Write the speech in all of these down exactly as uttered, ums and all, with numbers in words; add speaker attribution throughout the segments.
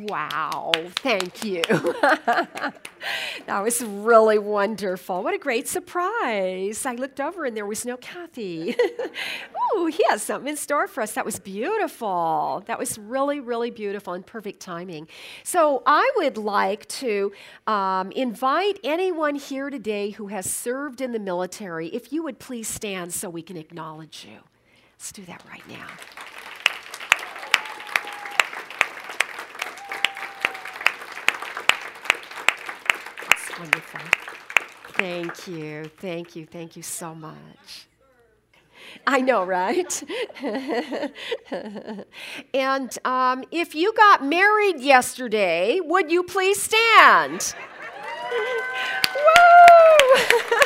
Speaker 1: Wow, thank you. That was really wonderful. What a great surprise. I looked over and there was no Kathy. Oh, he has something in store for us. That was beautiful. That was really, really beautiful and perfect timing. So I would like to um, invite anyone here today who has served in the military, if you would please stand so we can acknowledge you. Let's do that right now. Wonderful. Thank you, thank you, thank you so much. I know, right? And um, if you got married yesterday, would you please stand? Woo!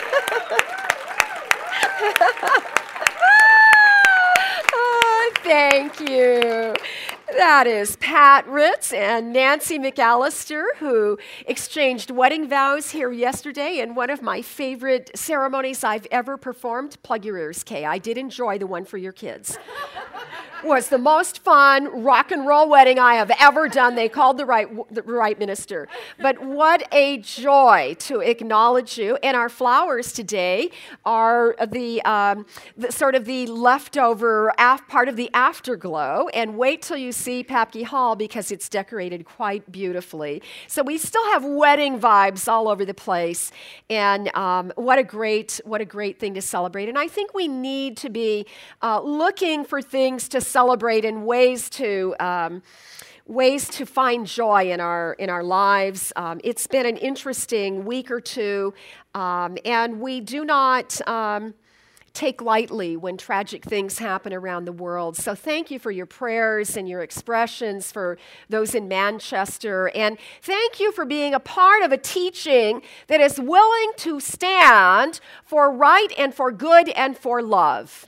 Speaker 1: Oh, thank you. That is Pat Ritz and Nancy McAllister, who exchanged wedding vows here yesterday in one of my favorite ceremonies I've ever performed. Plug your ears, Kay. I did enjoy the one for your kids. Was the most fun rock and roll wedding I have ever done. They called the right, the right minister. But what a joy to acknowledge you. And our flowers today are the, um, the sort of the leftover af- part of the afterglow. And wait till you see Papke Hall because it's decorated quite beautifully. So we still have wedding vibes all over the place. And um, what a great, what a great thing to celebrate. And I think we need to be uh, looking for things to celebrate and ways to um, ways to find joy in our in our lives. Um, it's been an interesting week or two, um, and we do not um, take lightly when tragic things happen around the world. So thank you for your prayers and your expressions for those in Manchester, and thank you for being a part of a teaching that is willing to stand for right and for good and for love.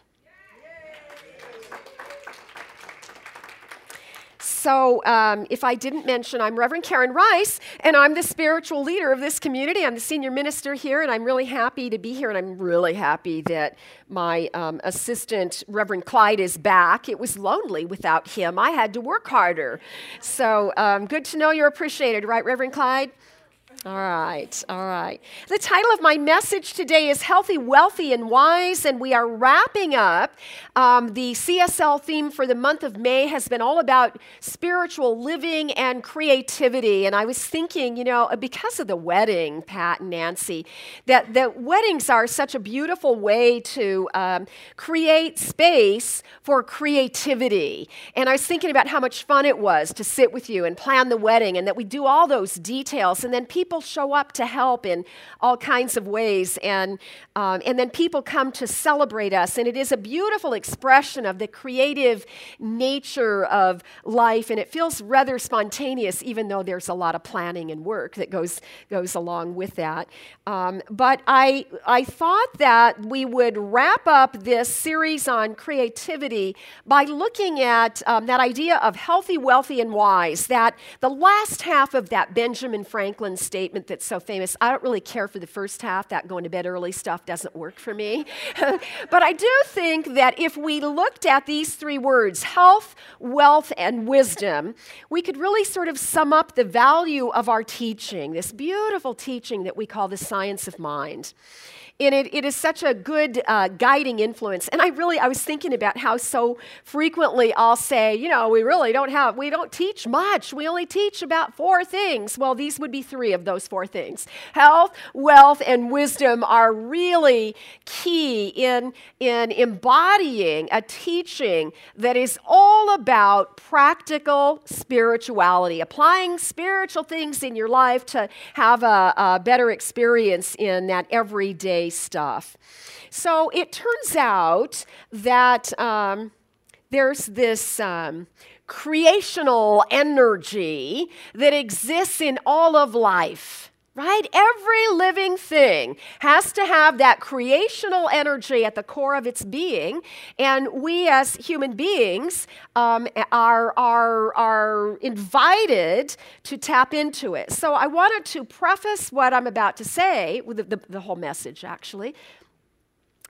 Speaker 1: So um, if I didn't mention, I'm Reverend Karen Rice, and I'm the spiritual leader of this community. I'm the senior minister here, and I'm really happy to be here, and I'm really happy that my um, assistant, Reverend Clyde, is back. It was lonely without him. I had to work harder. So um, good to know you're appreciated, right, Reverend Clyde? All right, all right. The title of my message today is Healthy, Wealthy, and Wise, and we are wrapping up. Um, the C S L theme for the month of May has been all about spiritual living and creativity, and I was thinking, you know, because of the wedding, Pat and Nancy, that, that weddings are such a beautiful way to um, create space for creativity, and I was thinking about how much fun it was to sit with you and plan the wedding, and that we do all those details, and then people show up to help in all kinds of ways, and um, and then people come to celebrate us, and it is a beautiful expression of the creative nature of life, and it feels rather spontaneous, even though there's a lot of planning and work that goes goes along with that. Um, but I I thought that we would wrap up this series on creativity by looking at um, that idea of healthy, wealthy, and wise. That the last half of that Benjamin Franklin statement that's so famous. I don't really care for the first half. That going to bed early stuff doesn't work for me. But I do think that if we looked at these three words, health, wealth, and wisdom, we could really sort of sum up the value of our teaching, this beautiful teaching that we call the science of mind. And it, it is such a good uh, guiding influence. And I really, I was thinking about how so frequently I'll say, you know, we really don't have, we don't teach much. We only teach about four things. Well, these would be three of those four things. Health, wealth, and wisdom are really key in, in embodying a teaching that is all about practical spirituality, applying spiritual things in your life to have a, a better experience in that everyday stuff. So it turns out that um, there's this um, creational energy that exists in all of life. Right? Every living thing has to have that creational energy at the core of its being, and we as human beings um, are, are, are invited to tap into it. So I wanted to preface what I'm about to say, with the, the, the whole message actually,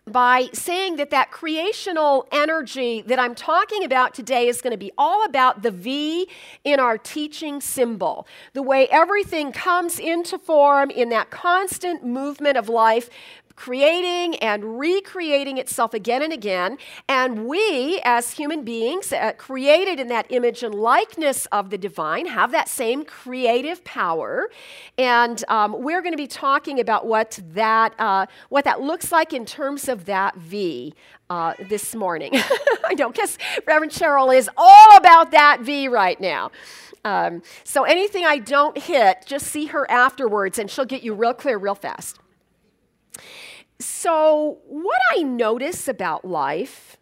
Speaker 1: by saying that that creational energy that I'm talking about today is going to be all about the V in our teaching symbol, the way everything comes into form in that constant movement of life, creating and recreating itself again and again. And we, as human beings, uh, created in that image and likeness of the divine, have that same creative power. And um, we're going to be talking about what that uh, what that looks like in terms of that V uh, this morning. I know, because Reverend Cheryl is all about that V right now. Um, so anything I don't hit, just see her afterwards, and she'll get you real clear real fast. So what I notice about life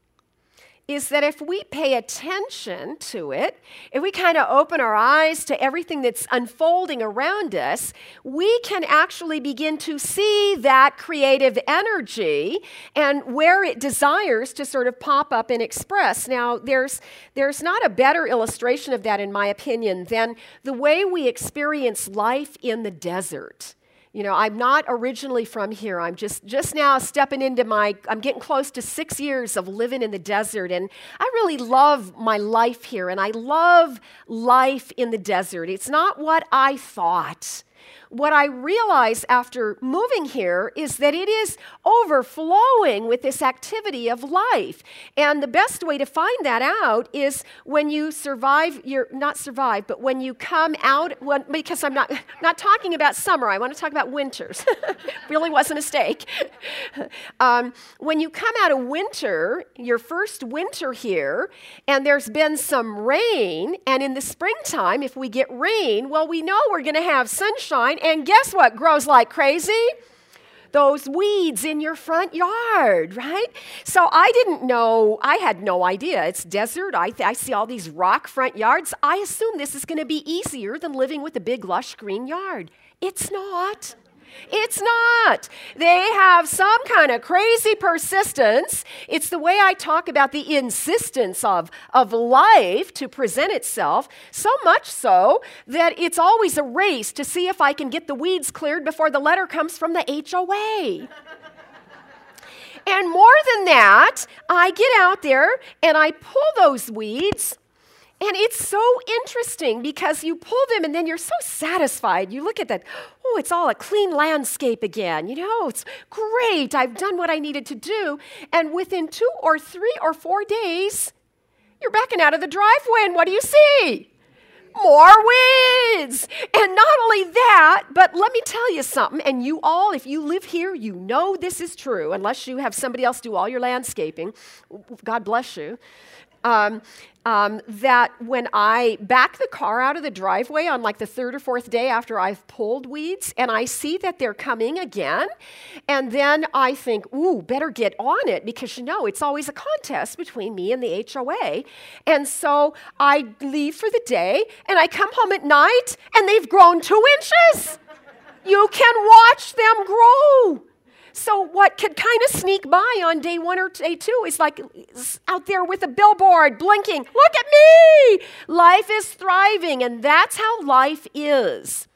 Speaker 1: is that if we pay attention to it, if we kind of open our eyes to everything that's unfolding around us, we can actually begin to see that creative energy and where it desires to sort of pop up and express. Now, there's, there's not a better illustration of that, in my opinion, than the way we experience life in the desert. You know, I'm not originally from here. I'm just, just now stepping into my, I'm getting close to six years of living in the desert. And I really love my life here. And I love life in the desert. It's not what I thought. What I realize after moving here is that it is overflowing with this activity of life. And the best way to find that out is when you survive, you're not survive, but when you come out, when, because I'm not, not talking about summer, I want to talk about winters. Really was a mistake. Um, when you come out of winter, your first winter here, and there's been some rain, and in the springtime, if we get rain, well, we know we're going to have sunshine. And guess what grows like crazy? Those weeds in your front yard, right? So I didn't know, I had no idea. It's desert. I, I see all these rock front yards. I assume this is going to be easier than living with a big, lush green yard. It's not. It's not. They have some kind of crazy persistence. It's the way I talk about the insistence of, of life to present itself, so much so that it's always a race to see if I can get the weeds cleared before the letter comes from the H O A. And more than that, I get out there and I pull those weeds. And it's so interesting because you pull them and then you're so satisfied. You look at that, oh, it's all a clean landscape again. You know, it's great. I've done what I needed to do. And within two or three or four days, you're backing out of the driveway and what do you see? More weeds. And not only that, but let me tell you something. And you all, if you live here, you know this is true, unless you have somebody else do all your landscaping. God bless you. Um, um, that when I back the car out of the driveway on like the third or fourth day after I've pulled weeds, and I see that they're coming again, and then I think, ooh, better get on it, because you know it's always a contest between me and the H O A. And so I leave for the day, and I come home at night, and they've grown two inches. You can watch them grow. So what could kind of sneak by on day one or day two is like out there with a billboard blinking, look at me! Life is thriving, and that's how life is.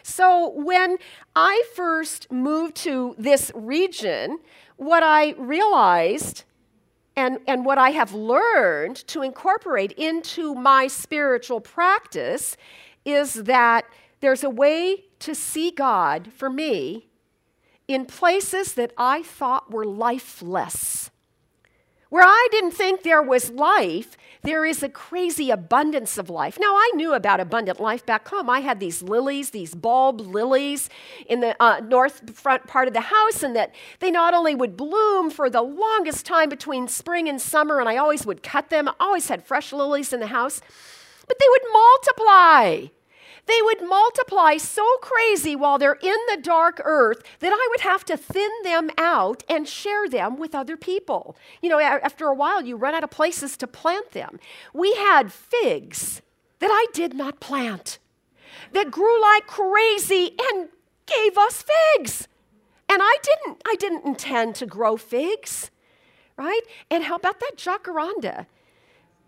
Speaker 1: So when I first moved to this region, what I realized and, and what I have learned to incorporate into my spiritual practice is that there's a way to see God for me in places that I thought were lifeless. Where I didn't think there was life, there is a crazy abundance of life. Now, I knew about abundant life back home. I had these lilies, these bulb lilies in the uh, north front part of the house, and that they not only would bloom for the longest time between spring and summer, and I always would cut them. I always had fresh lilies in the house, but they would multiply. They would multiply so crazy while they're in the dark earth that I would have to thin them out and share them with other people. You know, after a while, you run out of places to plant them. We had figs that I did not plant that grew like crazy and gave us figs. And I didn't, I didn't intend to grow figs, right? And how about that jacaranda?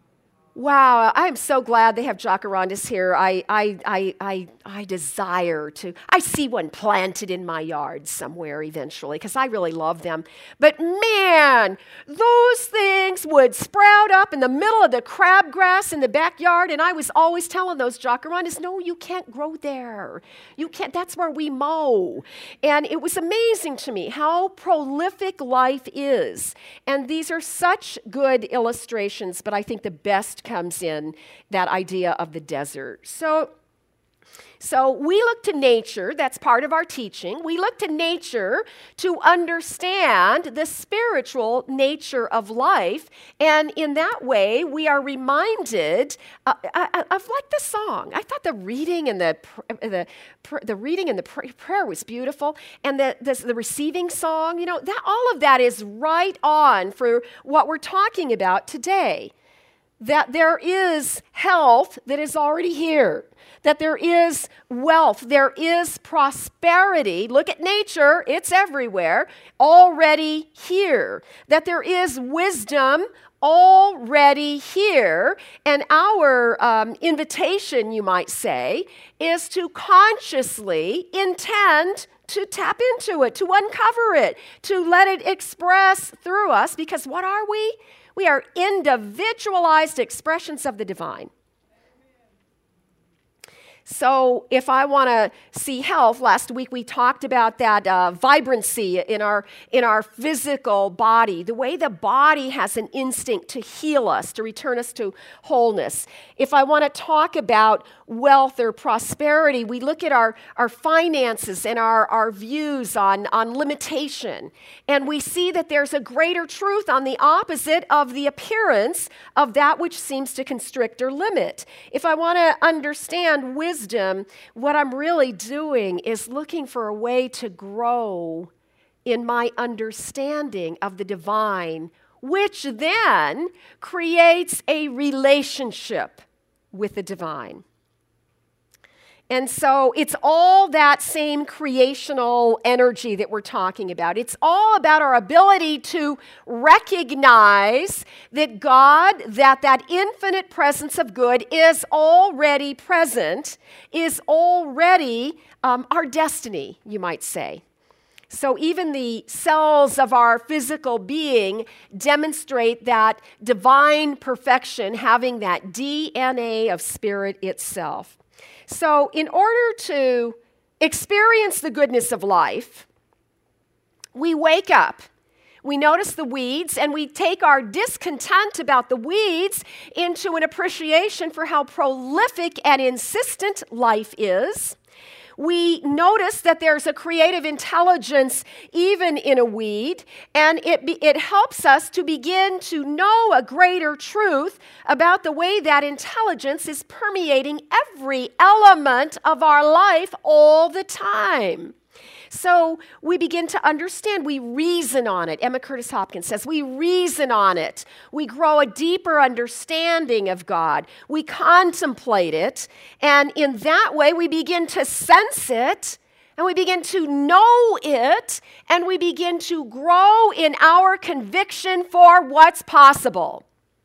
Speaker 1: Wow, I'm so glad they have jacarandas here. I, I, I, I, I desire to, I see one planted in my yard somewhere eventually because I really love them. But man, those things would sprout up in the middle of the crabgrass in the backyard, and I was always telling those jacarandas, no, you can't grow there. You can't, that's where we mow. And it was amazing to me how prolific life is. And these are such good illustrations, but I think the best comes in that idea of the desert. So, so we look to nature, that's part of our teaching. We look to nature to understand the spiritual nature of life. And in that way, we are reminded uh, uh, of like the song. I thought the reading and the the, the reading and the prayer was beautiful. And the, the, the receiving song, you know, that all of that is right on for what we're talking about today. That there is health that is already here, that there is wealth, there is prosperity. Look at nature, it's everywhere, already here. That there is wisdom already here. And our um, invitation, you might say, is to consciously intend to tap into it, to uncover it, to let it express through us, because what are we? We are individualized expressions of the divine. So if I want to see health, last week we talked about that uh, vibrancy in our in our physical body, the way the body has an instinct to heal us, to return us to wholeness. If I want to talk about wealth or prosperity, we look at our, our finances and our, our views on, on limitation, and we see that there's a greater truth on the opposite of the appearance of that which seems to constrict or limit. If I want to understand wisdom, Wisdom, what I'm really doing is looking for a way to grow in my understanding of the divine, which then creates a relationship with the divine. And so it's all that same creational energy that we're talking about. It's all about our ability to recognize that God, that that infinite presence of good is already present, is already um, our destiny, you might say. So even the cells of our physical being demonstrate that divine perfection, having that D N A of spirit itself. So in order to experience the goodness of life, we wake up, we notice the weeds, and we take our discontent about the weeds into an appreciation for how prolific and insistent life is. We notice that there's a creative intelligence even in a weed, and it be, it helps us to begin to know a greater truth about the way that intelligence is permeating every element of our life all the time. So we begin to understand, we reason on it. Emma Curtis Hopkins says, we reason on it. We grow a deeper understanding of God. We contemplate it, and in that way we begin to sense it, and we begin to know it, and we begin to grow in our conviction for what's possible.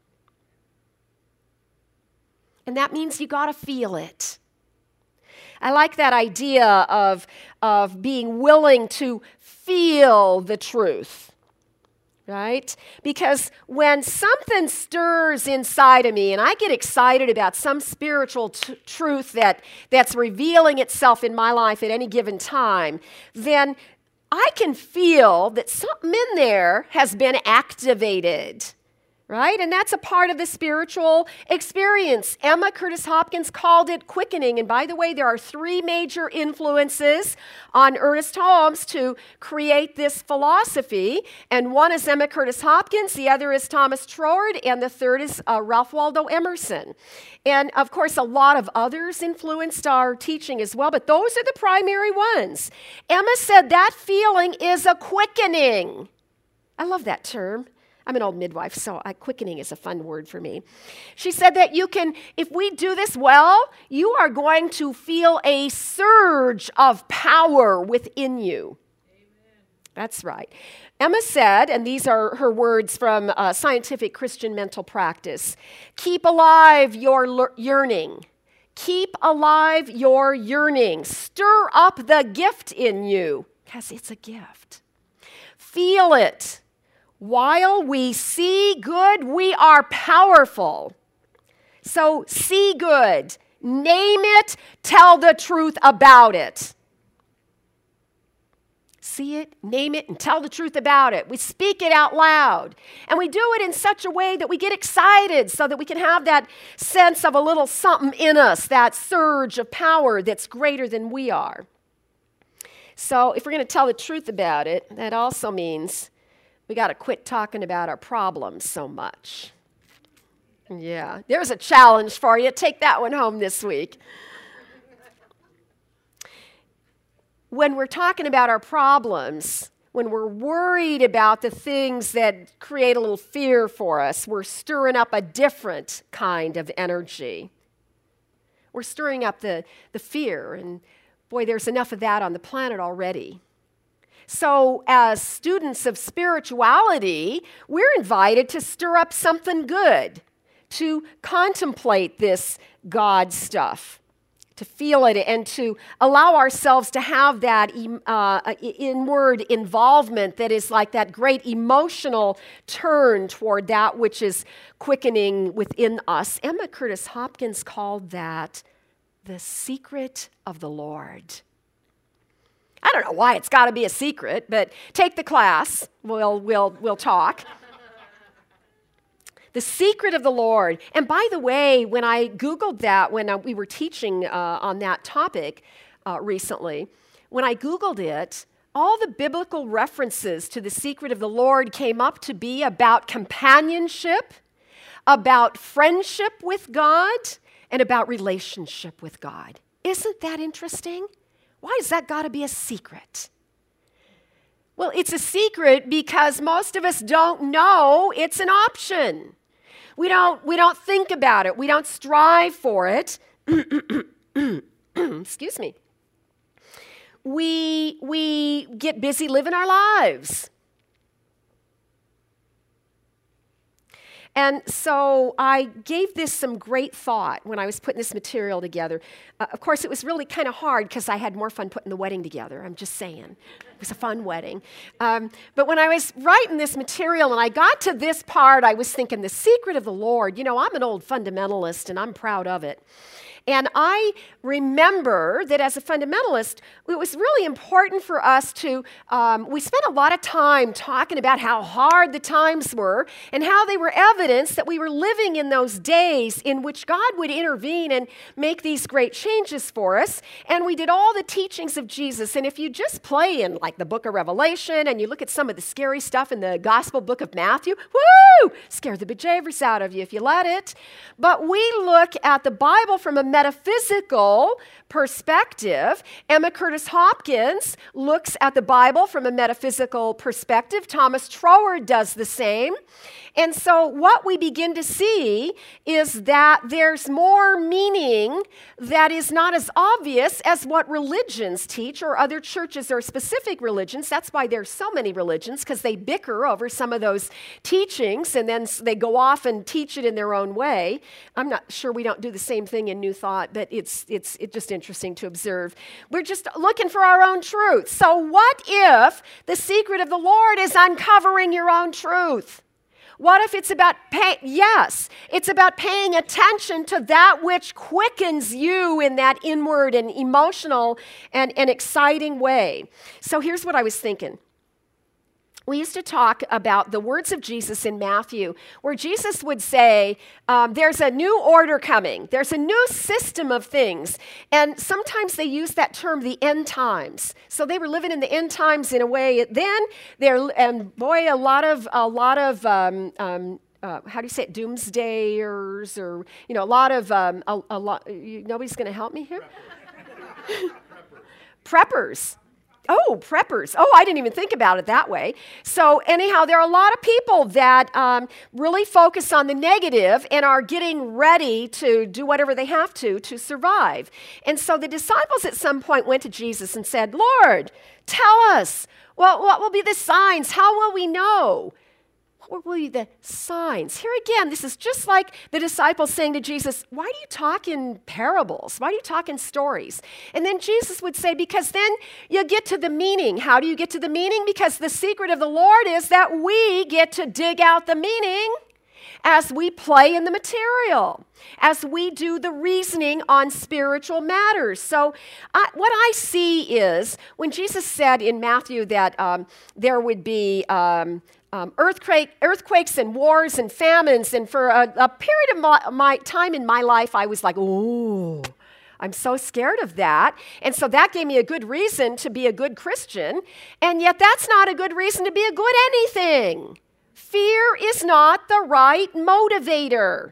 Speaker 1: And that means you got to feel it. I like that idea of, of being willing to feel the truth, right? Because when something stirs inside of me and I get excited about some spiritual t- truth that, that's revealing itself in my life at any given time, then I can feel that something in there has been activated. Right? And that's a part of the spiritual experience. Emma Curtis Hopkins called it quickening. And by the way, there are three major influences on Ernest Holmes to create this philosophy. And one is Emma Curtis Hopkins, the other is Thomas Troward, and the third is uh, Ralph Waldo Emerson. And of course, a lot of others influenced our teaching as well, but those are the primary ones. Emma said that feeling is a quickening. I love that term. I'm an old midwife, so uh, quickening is a fun word for me. She said that you can, if we do this well, you are going to feel a surge of power within you. Amen. That's right. Emma said, and these are her words from uh, Scientific Christian Mental Practice, keep alive your l- yearning. Keep alive your yearning. Stir up the gift in you, because it's a gift. Feel it. While we see good, we are powerful. So see good. Name it. Tell the truth about it. See it, name it, and tell the truth about it. We speak it out loud. And we do it in such a way that we get excited so that we can have that sense of a little something in us, that surge of power that's greater than we are. So if we're going to tell the truth about it, that also means we got to quit talking about our problems so much. Yeah, there's a challenge for you. Take that one home this week. When we're talking about our problems, when we're worried about the things that create a little fear for us, we're stirring up a different kind of energy. We're stirring up the, the fear, and boy, there's enough of that on the planet already. So as students of spirituality, we're invited to stir up something good, to contemplate this God stuff, to feel it, and to allow ourselves to have that uh, inward involvement that is like that great emotional turn toward that which is quickening within us. Emma Curtis Hopkins called that the secret of the Lord. I don't know why it's got to be a secret, but take the class. We'll, we'll, we'll talk. The secret of the Lord. And by the way, when I Googled that, when uh, we were teaching uh, on that topic uh, recently, when I Googled it, all the biblical references to the secret of the Lord came up to be about companionship, about friendship with God, and about relationship with God. Isn't that interesting? Why has that got to be a secret? Well, it's a secret because most of us don't know it's an option. We don't, we don't think about it. We don't strive for it. Excuse me. We, we get busy living our lives. And so I gave this some great thought when I was putting this material together. Uh, of course, it was really kind of hard because I had more fun putting the wedding together. I'm just saying. It was a fun wedding. Um, but when I was writing this material and I got to this part, I was thinking, the secret of the Lord. You know, I'm an old fundamentalist and I'm proud of it. And I remember that as a fundamentalist, it was really important for us to, um, we spent a lot of time talking about how hard the times were and how they were evidence that we were living in those days in which God would intervene and make these great changes for us. And we did all the teachings of Jesus. And if you just play in like the book of Revelation and you look at some of the scary stuff in the gospel book of Matthew, woo, scare the bejeebers out of you if you let it. But we look at the Bible from a metaphysical perspective. Emma Curtis Hopkins looks at the Bible from a metaphysical perspective. Thomas Troward does the same. And so what we begin to see is that there's more meaning that is not as obvious as what religions teach or other churches or specific religions. That's why there's so many religions, because they bicker over some of those teachings and then they go off and teach it in their own way. I'm not sure we don't do the same thing in New Thought, but it's it's it's just interesting to observe. We're just looking for our own truth. So what if the secret of the Lord is uncovering your own truth? What if it's about pay? Yes, it's about paying attention to that which quickens you in that inward and emotional and, and exciting way. So here's what I was thinking. We used to talk about the words of Jesus in Matthew, where Jesus would say, um, there's a new order coming. There's a new system of things. And sometimes they use that term, the end times. So they were living in the end times in a way. Then, they're, and boy, a lot of, a lot of um, um, uh, how do you say it, doomsdayers, or, you know, a lot of, um, a, a lot, you, nobody's going to help me here? Preppers. Preppers. Oh, preppers. Oh, I didn't even think about it that way. So anyhow, there are a lot of people that um, really focus on the negative and are getting ready to do whatever they have to to survive. And so the disciples at some point went to Jesus and said, Lord, tell us, Well, what will be the signs? How will we know? What will be the signs? Here again, this is just like the disciples saying to Jesus, why do you talk in parables? Why do you talk in stories? And then Jesus would say, because then you get to the meaning. How do you get to the meaning? Because the secret of the Lord is that we get to dig out the meaning as we play in the material, as we do the reasoning on spiritual matters. So I, what I see is when Jesus said in Matthew that um, there would be um, um, earthquake, earthquakes and wars and famines, and for a, a period of my, my time in my life, I was like, ooh, I'm so scared of that. And so that gave me a good reason to be a good Christian. And yet that's not a good reason to be a good anything. Fear is not the right motivator.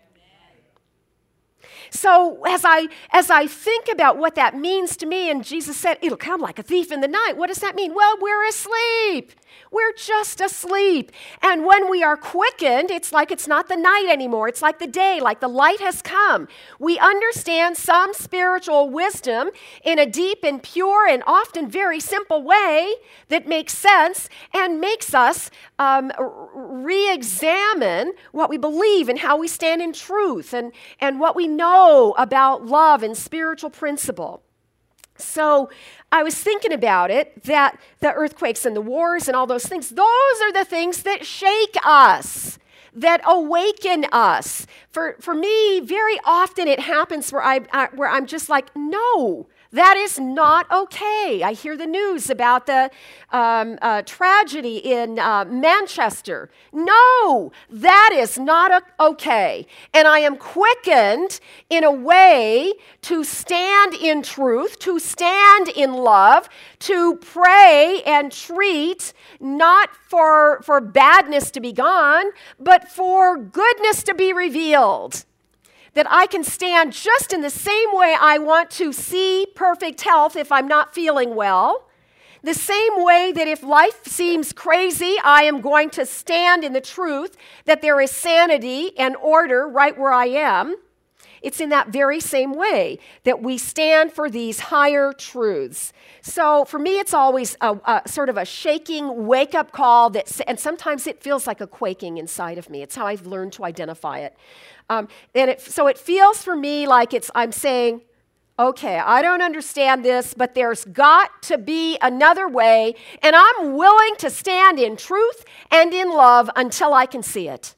Speaker 1: So as I as I think about what that means to me, and Jesus said, it'll come like a thief in the night. What does that mean? Well, we're asleep. We're just asleep. And when we are quickened, it's like it's not the night anymore. It's like the day, like the light has come. We understand some spiritual wisdom in a deep and pure and often very simple way that makes sense and makes us um, re-examine what we believe and how we stand in truth and, and what we know about love and spiritual principle. So I was thinking about it, that the earthquakes and the wars and all those things, those are the things that shake us, that awaken us. For, for me, very often it happens where, I, I, where I'm just like, no, that is not okay. I hear the news about the um, uh, tragedy in uh, Manchester. No, that is not okay. And I am quickened in a way to stand in truth, to stand in love, to pray and treat, not for, for badness to be gone, but for goodness to be revealed. That I can stand just in the same way I want to see perfect health if I'm not feeling well. The same way that if life seems crazy, I am going to stand in the truth that there is sanity and order right where I am. It's in that very same way that we stand for these higher truths. So for me, it's always a, a sort of a shaking wake-up call, that, and sometimes it feels like a quaking inside of me. It's how I've learned to identify it. Um, and it, so it feels for me like it's I'm saying, okay, I don't understand this, but there's got to be another way, and I'm willing to stand in truth and in love until I can see it.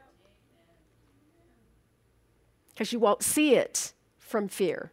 Speaker 1: Because you won't see it from fear.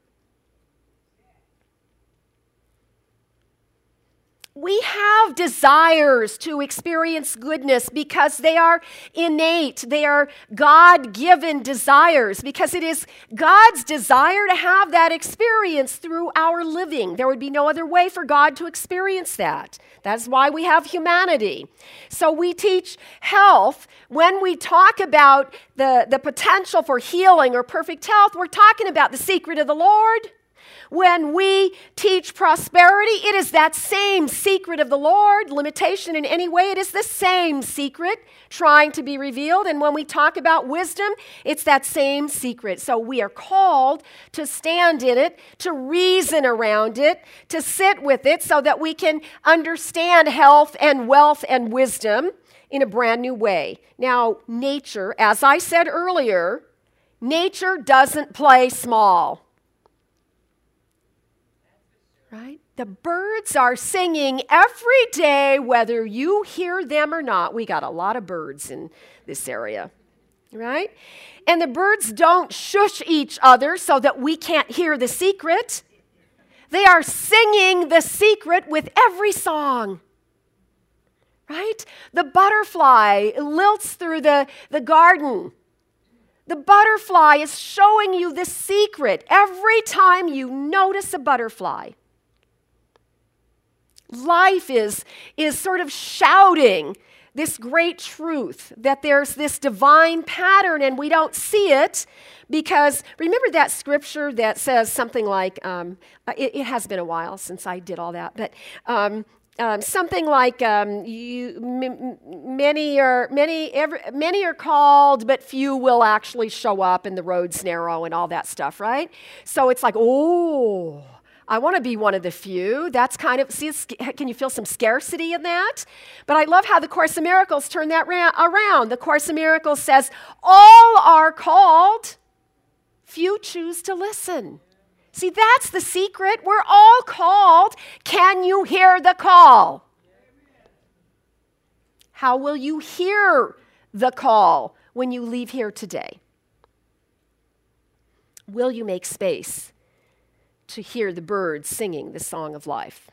Speaker 1: We have desires to experience goodness because they are innate. They are God-given desires because it is God's desire to have that experience through our living. There would be no other way for God to experience that. That's why we have humanity. So we teach health. When we talk about the, the potential for healing or perfect health, we're talking about the secret of the Lord. When we teach prosperity, it is that same secret of the Lord. Limitation in any way, it is the same secret trying to be revealed. And when we talk about wisdom, it's that same secret. So we are called to stand in it, to reason around it, to sit with it so that we can understand health and wealth and wisdom in a brand new way. Now, nature, as I said earlier, nature doesn't play small. Right? The birds are singing every day, whether you hear them or not. We got a lot of birds in this area, right? And the birds don't shush each other so that we can't hear the secret. They are singing the secret with every song, right? The butterfly lilts through the, the garden. The butterfly is showing you the secret every time you notice a butterfly. Life is, is sort of shouting this great truth that there's this divine pattern and we don't see it because, remember that scripture that says something like, um, it, it has been a while since I did all that, but um, um, something like um, you, m- many are many every, many are called, but few will actually show up, and the road's narrow and all that stuff, right? So it's like, oh, I want to be one of the few. That's kind of, see, can you feel some scarcity in that? But I love how the Course in Miracles turn that ra- around. The Course in Miracles says, all are called, few choose to listen. See, that's the secret. We're all called. Can you hear the call? How will you hear the call when you leave here today? Will you make space to hear the birds singing the song of life?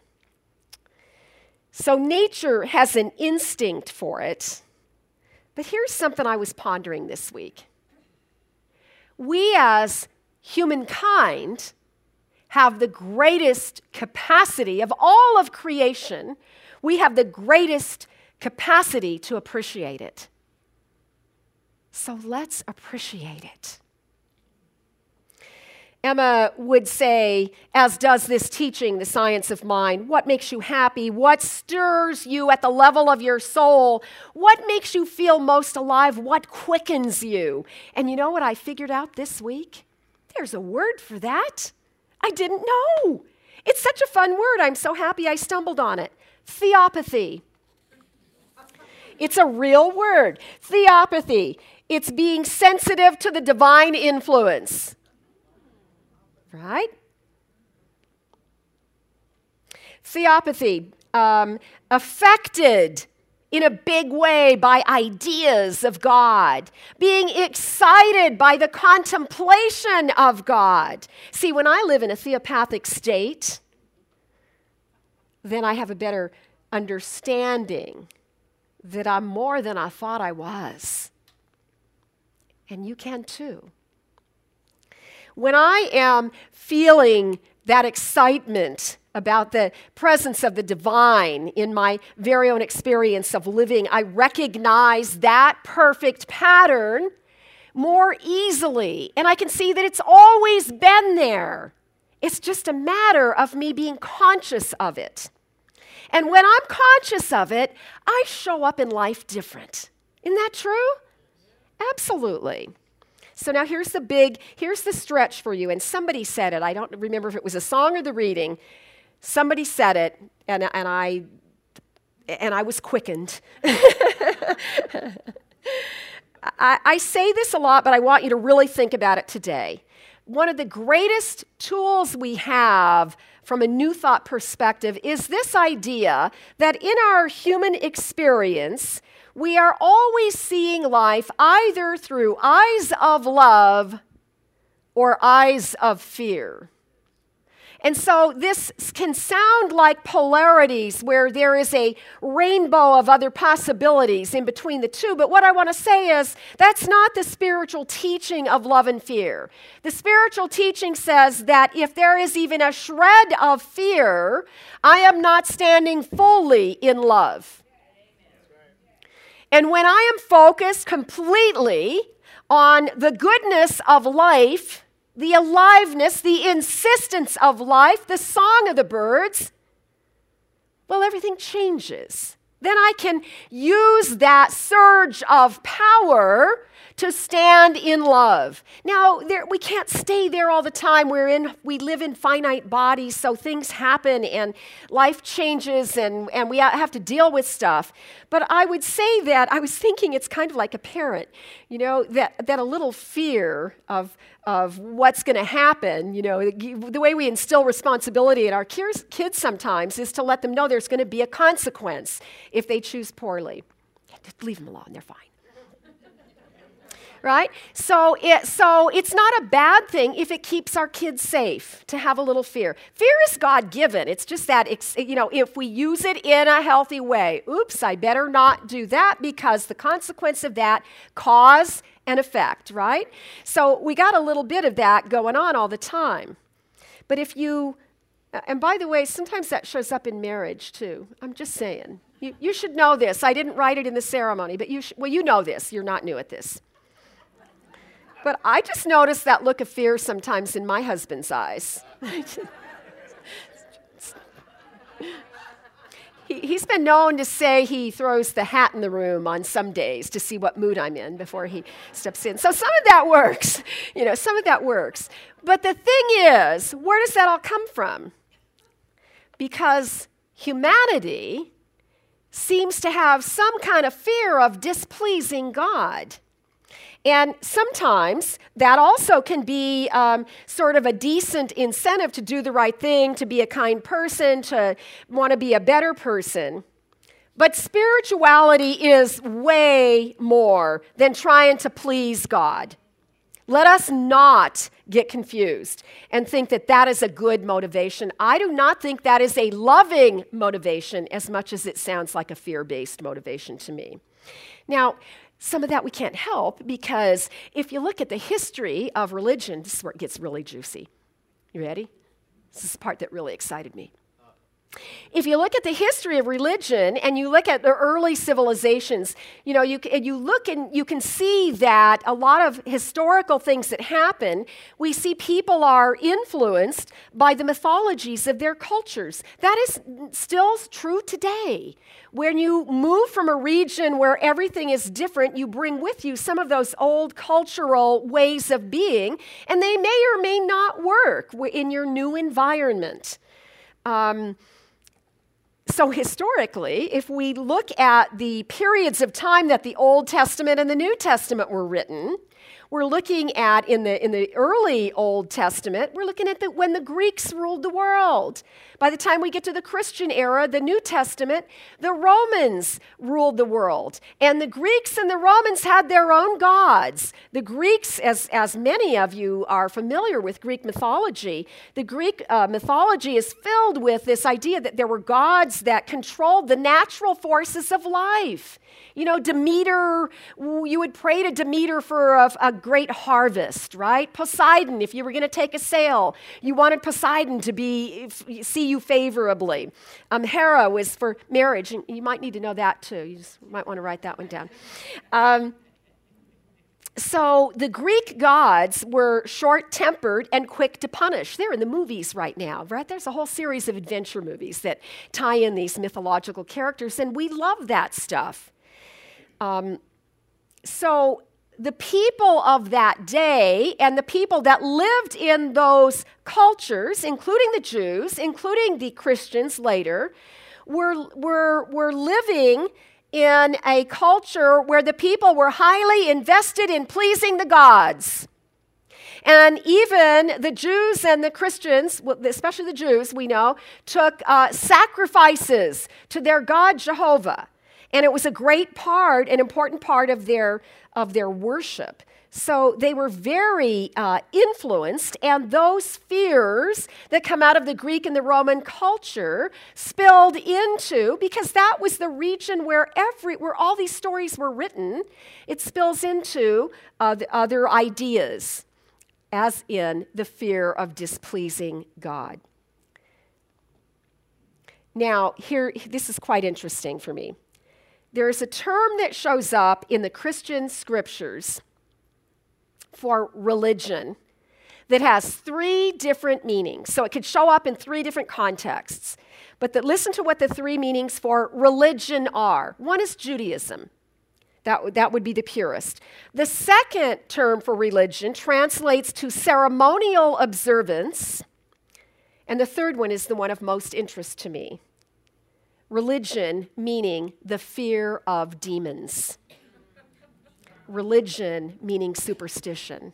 Speaker 1: So nature has an instinct for it. But here's something I was pondering this week. We as humankind have the greatest capacity of all of creation. We have the greatest capacity to appreciate it. So let's appreciate it. Emma would say, as does this teaching, The Science of Mind, what makes you happy? What stirs you at the level of your soul? What makes you feel most alive? What quickens you? And you know what I figured out this week? There's a word for that. I didn't know. It's such a fun word. I'm so happy I stumbled on it. Theopathy. It's a real word. Theopathy. It's being sensitive to the divine influence. Right? Theopathy, um, affected in a big way by ideas of God, being excited by the contemplation of God. See, when I live in a theopathic state, then I have a better understanding that I'm more than I thought I was. And you can too. When I am feeling that excitement about the presence of the divine in my very own experience of living, I recognize that perfect pattern more easily. And I can see that it's always been there. It's just a matter of me being conscious of it. And when I'm conscious of it, I show up in life different. Isn't that true? Absolutely. So now here's the big, here's the stretch for you. And somebody said it. I don't remember if it was a song or the reading. Somebody said it, and, and I and I was quickened. I, I say this a lot, but I want you to really think about it today. One of the greatest tools we have from a New Thought perspective is this idea that in our human experience, we are always seeing life either through eyes of love or eyes of fear. And so this can sound like polarities where there is a rainbow of other possibilities in between the two. But what I want to say is that's not the spiritual teaching of love and fear. The spiritual teaching says that if there is even a shred of fear, I am not standing fully in love. And when I am focused completely on the goodness of life, the aliveness, the insistence of life, the song of the birds, well, everything changes. Then I can use that surge of power to stand in love. Now, there, we can't stay there all the time. We're in, we live in finite bodies, so things happen and life changes and, and we have to deal with stuff. But I would say that, I was thinking it's kind of like a parent, you know, that, that a little fear of, of what's going to happen, you know, the way we instill responsibility in our kids, kids sometimes is to let them know there's going to be a consequence if they choose poorly. Just leave them alone, they're fine. Right? So, it, so it's not a bad thing if it keeps our kids safe to have a little fear. Fear is God-given. It's just that, it's, you know, if we use it in a healthy way, oops, I better not do that because the consequence of that, cause and effect, right? So we got a little bit of that going on all the time. But if you, and by the way, sometimes that shows up in marriage too. I'm just saying. You, you should know this. I didn't write it in the ceremony, but you, sh- well, you know this. You're not new at this. But I just noticed that look of fear sometimes in my husband's eyes. he, he's been known to say he throws the hat in the room on some days to see what mood I'm in before he steps in. So some of that works. You know, some of that works. But the thing is, where does that all come from? because humanity seems to have some kind of fear of displeasing God. And sometimes that also can be um, sort of a decent incentive to do the right thing, to be a kind person, to want to be a better person. But spirituality is way more than trying to please God. Let us not get confused and think that that is a good motivation. I do not think that is a loving motivation as much as it sounds like a fear-based motivation to me. Now, some of that we can't help, because if you look at the history of religion, this is where it gets really juicy. You ready? This is the part that really excited me. If you look at the history of religion and you look at the early civilizations, you know, you, and you look and you can see that a lot of historical things that happen, we see people are influenced by the mythologies of their cultures. That is still true today. When you move from a region where everything is different, you bring with you some of those old cultural ways of being, and they may or may not work in your new environment. Um, So historically, if we look at the periods of time that the Old Testament and the New Testament were written, we're looking at, in the in the early Old Testament, we're looking at the, when the Greeks ruled the world. By the time we get to the Christian era, the New Testament, the Romans ruled the world. And the Greeks and the Romans had their own gods. The Greeks, as, as many of you are familiar with Greek mythology, the Greek uh, mythology is filled with this idea that there were gods that controlled the natural forces of life. You know, Demeter, you would pray to Demeter for a, a great harvest, right? Poseidon, if you were going to take a sail, you wanted Poseidon to be see you favorably. Um, Hera was for marriage, and you might need to know that too. You just might want to write that one down. Um, so the Greek gods were short-tempered and quick to punish. They're in the movies right now, right? There's a whole series of adventure movies that tie in these mythological characters, and we love that stuff. Um, so the people of that day and the people that lived in those cultures, including the Jews, including the Christians later, were, were, were living in a culture where the people were highly invested in pleasing the gods. And even the Jews and the Christians, especially the Jews, we know, took uh, sacrifices to their God Jehovah. And it was a great part, an important part of their, of their worship. So they were very uh, influenced, and those fears that come out of the Greek and the Roman culture spilled into, because that was the region where every where all these stories were written, it spills into uh, the other ideas, as in the fear of displeasing God. Now, here, this is quite interesting for me. There is a term that shows up in the Christian scriptures for religion that has three different meanings. So it could show up in three different contexts. But the, listen to what the three meanings for religion are. One is Judaism. That, that would be the purest. The second term for religion translates to ceremonial observance. And the third one is the one of most interest to me. Religion, meaning the fear of demons. Religion, meaning superstition.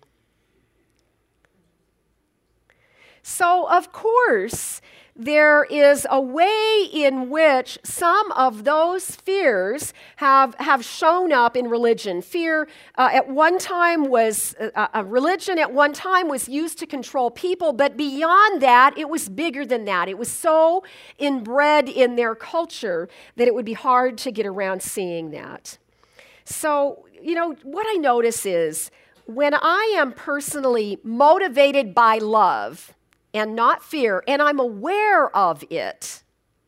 Speaker 1: So, of course, there is a way in which some of those fears have, have shown up in religion. Fear uh, at one time was, uh, a religion at one time was used to control people, but beyond that, it was bigger than that. It was so inbred in their culture that it would be hard to get around seeing that. So, you know, what I notice is when I am personally motivated by love, and not fear, and I'm aware of it,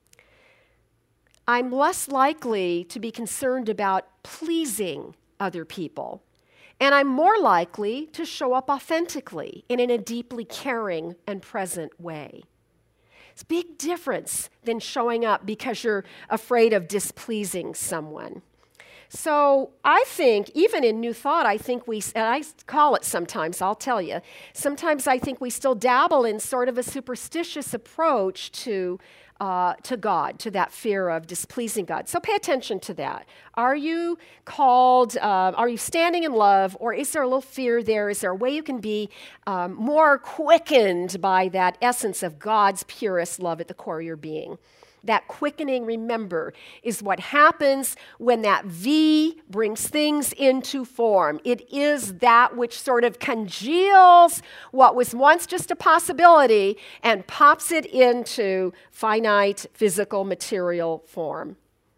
Speaker 1: I'm less likely to be concerned about pleasing other people. And I'm more likely to show up authentically and in a deeply caring and present way. It's a big difference than showing up because you're afraid of displeasing someone. So I think, even in New Thought, I think we, and I call it sometimes, I'll tell you, sometimes I think we still dabble in sort of a superstitious approach to, uh, to God, to that fear of displeasing God. So pay attention to that. Are you called, uh, are you standing in love, or is there a little fear there? Is there a way you can be um, more quickened by that essence of God's purest love at the core of your being? That quickening, remember, is what happens when that V brings things into form. It is that which sort of congeals what was once just a possibility and pops it into finite, physical, material form.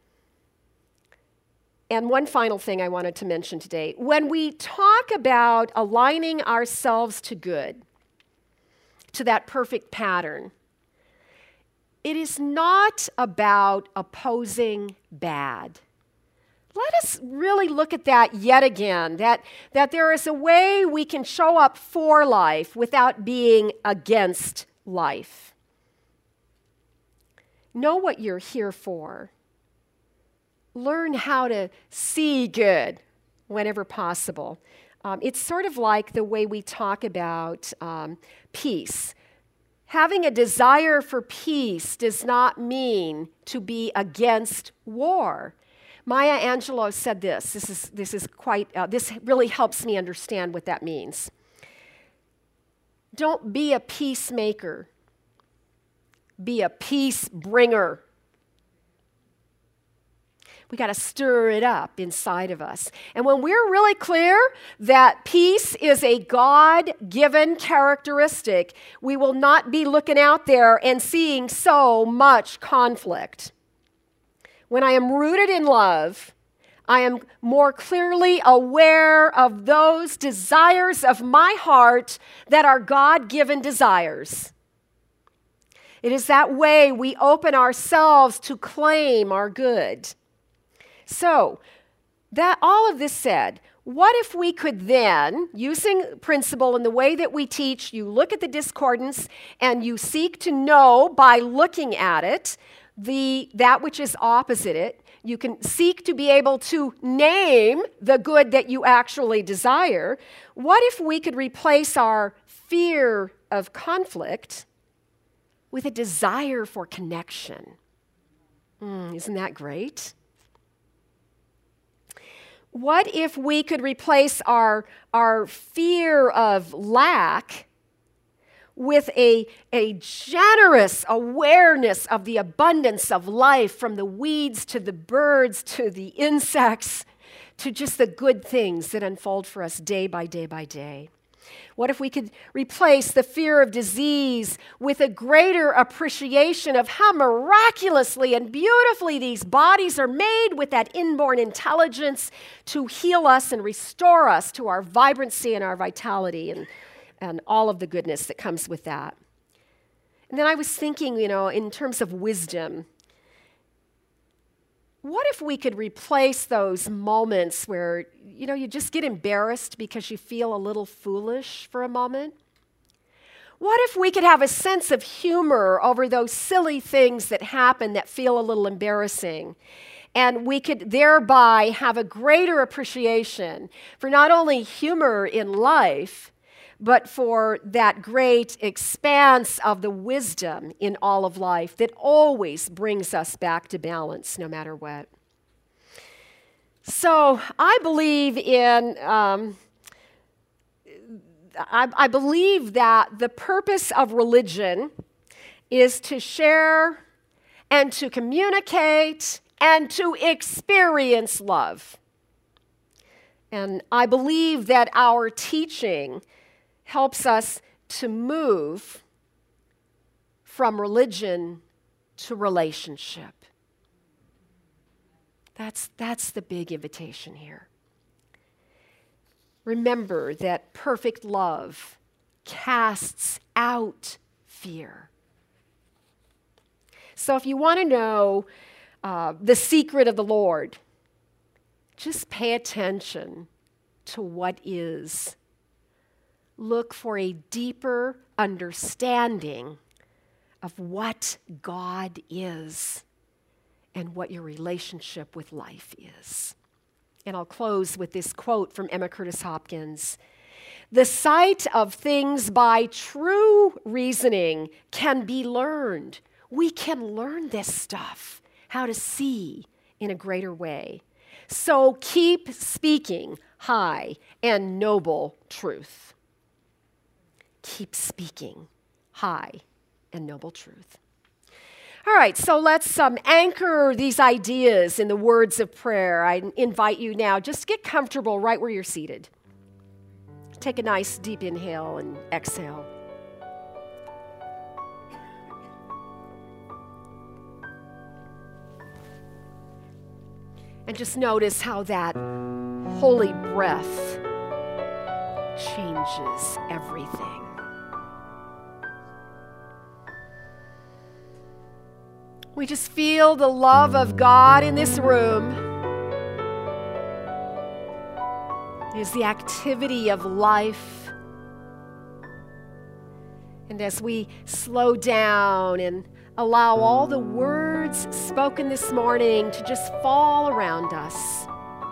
Speaker 1: And one final thing I wanted to mention today. When we talk about aligning ourselves to good, to that perfect pattern, it is not about opposing bad. Let us really look at that yet again, that, that there is a way we can show up for life without being against life. Know what you're here for. Learn how to see good whenever possible. Um, it's sort of like the way we talk about um, peace. Having a desire for peace does not mean to be against war. Maya Angelou said this. This is, this is quite, uh, this really helps me understand what that means. Don't be a peacemaker. Be a peace bringer. We got to stir it up inside of us. And when we're really clear that peace is a God-given characteristic, we will not be looking out there and seeing so much conflict. When I am rooted in love, I am more clearly aware of those desires of my heart that are God-given desires. It is that way we open ourselves to claim our good. So, that all of this said, what if we could then, using principle in the way that we teach, you look at the discordance and you seek to know by looking at it the that which is opposite it. You can seek to be able to name the good that you actually desire. What if we could replace our fear of conflict with a desire for connection? Mm, isn't that great? What if we could replace our, our fear of lack with a, a generous awareness of the abundance of life, from the weeds to the birds to the insects to just the good things that unfold for us day by day by day? What if we could replace the fear of disease with a greater appreciation of how miraculously and beautifully these bodies are made with that inborn intelligence to heal us and restore us to our vibrancy and our vitality and, and all of the goodness that comes with that? And then I was thinking, you know, in terms of wisdom, what if we could replace those moments where, you know, you just get embarrassed because you feel a little foolish for a moment? What if we could have a sense of humor over those silly things that happen that feel a little embarrassing? And we could thereby have a greater appreciation for not only humor in life, but for that great expanse of the wisdom in all of life that always brings us back to balance no matter what. So I believe in, um, I, I believe that the purpose of religion is to share and to communicate and to experience love. And I believe that our teaching helps us to move from religion to relationship. That's, that's the big invitation here. Remember that perfect love casts out fear. So if you want to know uh, the secret of the Lord, just pay attention to what is. Look for a deeper understanding of what God is and what your relationship with life is. And I'll close with this quote from Emma Curtis Hopkins. The sight of things by true reasoning can be learned. We can learn this stuff, how to see in a greater way. So keep speaking high and noble truth. Keep speaking high and noble truth. All right, so let's um, anchor these ideas in the words of prayer. I invite you now, just get comfortable right where you're seated. Take a nice deep inhale and exhale. And just notice how that holy breath changes everything. We just feel the love of God in this room. It is the activity of life. And as we slow down and allow all the words spoken this morning to just fall around us,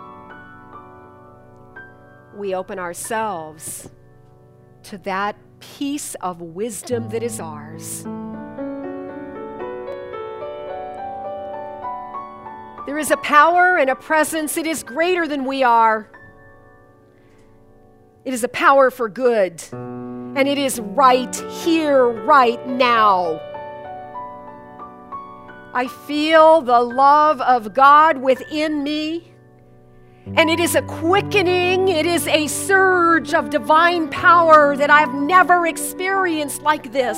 Speaker 1: we open ourselves to that piece of wisdom that is ours. There is a power and a presence. It is greater than we are. It is a power for good, and it is right here, right now. I feel the love of God within me, and it is a quickening, it is a surge of divine power that I've never experienced like this.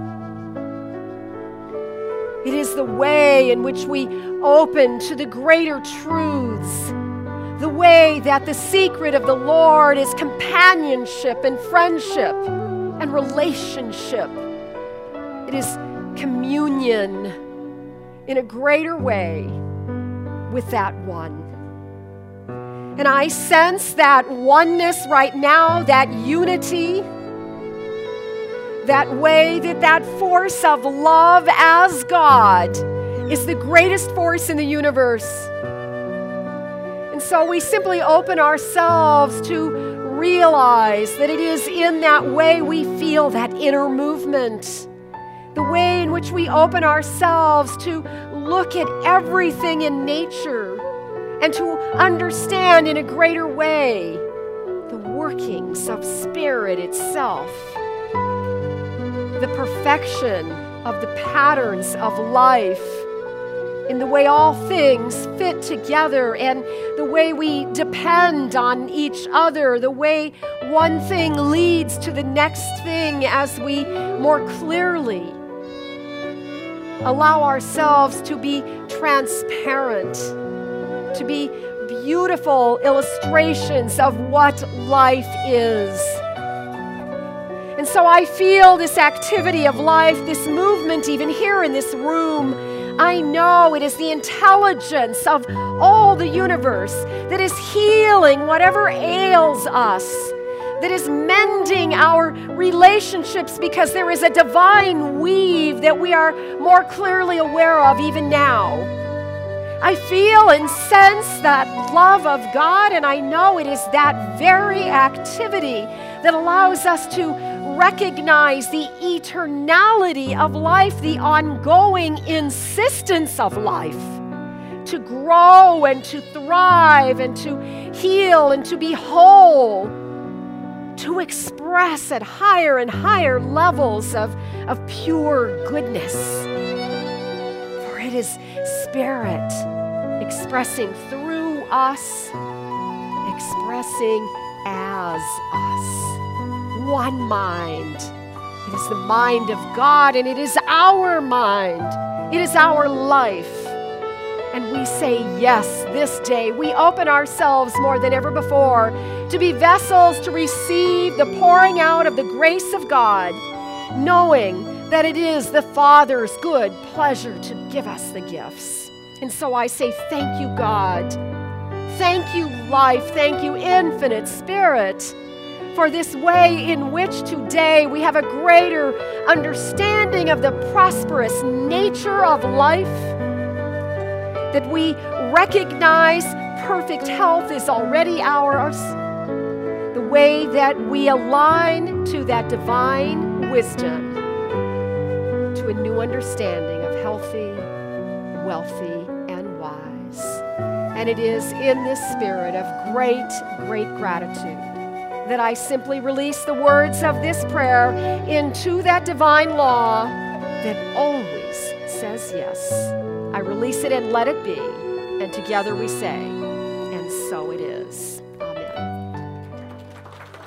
Speaker 1: It is the way in which we open to the greater truths, the way that the secret of the Lord is companionship and friendship and relationship. It is communion in a greater way with that one. And I sense that oneness right now, that unity, that way that that force of love as God is the greatest force in the universe. And so we simply open ourselves to realize that it is in that way we feel that inner movement, the way in which we open ourselves to look at everything in nature and to understand in a greater way the workings of spirit itself, the perfection of the patterns of life, in the way all things fit together and the way we depend on each other, the way one thing leads to the next thing as we more clearly allow ourselves to be transparent, to be beautiful illustrations of what life is. And so I feel this activity of life, this movement even here in this room. I know it is the intelligence of all the universe that is healing whatever ails us, that is mending our relationships because there is a divine weave that we are more clearly aware of even now. I feel and sense that love of God, and I know it is that very activity that allows us to recognize the eternality of life, the ongoing insistence of life, to grow and to thrive and to heal and to be whole, to express at higher and higher levels of, of pure goodness. For it is Spirit expressing through us, expressing as us. One mind. It is the mind of God, and it is our mind. It is our life. And we say yes this day. We open ourselves more than ever before to be vessels to receive the pouring out of the grace of God, knowing that it is the Father's good pleasure to give us the gifts. And so I say thank you, God. Thank you, life. Thank you, infinite Spirit, for this way in which today we have a greater understanding of the prosperous nature of life, that we recognize perfect health is already ours, the way that we align to that divine wisdom, to a new understanding of healthy, wealthy, and wise. And it is in this spirit of great, great gratitude that I simply release the words of this prayer into that divine law that always says yes. I release it and let it be. And together we say,